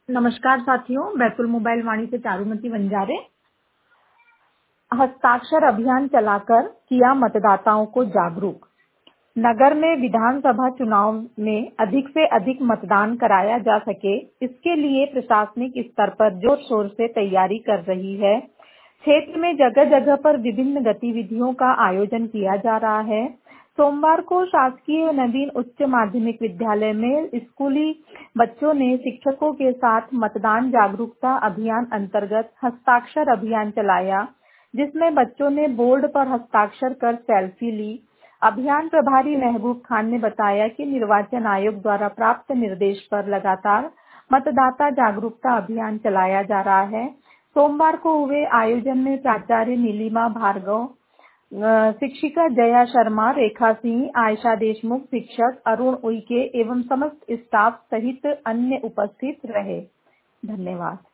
नमस्कार साथियों, बैतुल मोबाइल वाणी से चारुमती वंजारे। हस्ताक्षर अभियान चलाकर किया मतदाताओं को जागरूक। नगर में विधानसभा चुनाव में अधिक से अधिक मतदान कराया जा सके, इसके लिए प्रशासनिक स्तर पर जोर शोर से तैयारी कर रही है। क्षेत्र में जगह जगह पर विभिन्न गतिविधियों का आयोजन किया जा रहा है। सोमवार को शासकीय नवीन उच्च माध्यमिक विद्यालय में स्कूली बच्चों ने शिक्षकों के साथ मतदान जागरूकता अभियान अंतर्गत हस्ताक्षर अभियान चलाया, जिसमें बच्चों ने बोर्ड पर हस्ताक्षर कर सेल्फी ली। अभियान प्रभारी महबूब खान ने बताया कि निर्वाचन आयोग द्वारा प्राप्त निर्देश पर लगातार मतदाता जागरूकता अभियान चलाया जा रहा है। सोमवार को हुए आयोजन में प्राचार्य नीलिमा भार्गव, शिक्षिका जया शर्मा, रेखा सिंह, आयशा देशमुख, शिक्षक अरुण उइके एवं समस्त स्टाफ सहित अन्य उपस्थित रहे। धन्यवाद।